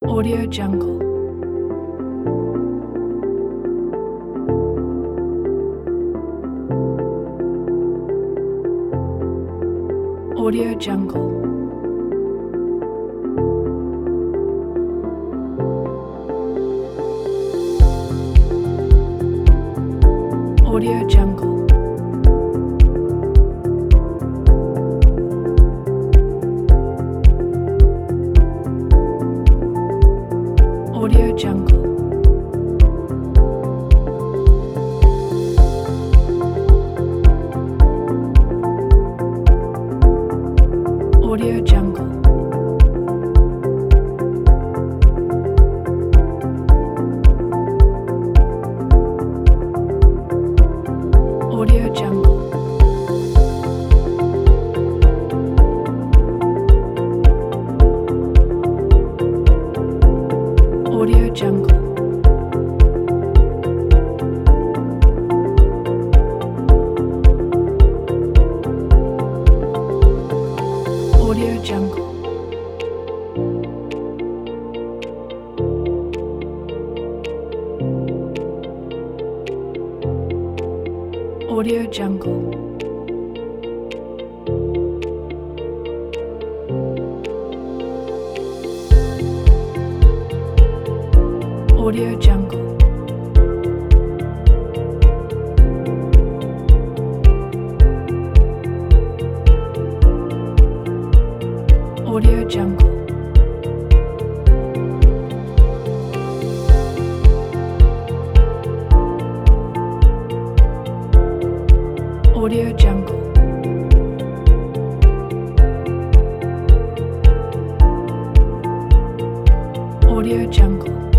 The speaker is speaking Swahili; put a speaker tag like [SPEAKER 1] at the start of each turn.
[SPEAKER 1] Audio Jungle. Audio Jungle. Audio Jungle. Audio Jungle. Audio Jungle. Audio Jungle. Audio Jungle. Audio Jungle. Audio Jungle. Audio Jungle. Audio Jungle. Audio Jungle. Audio Jungle.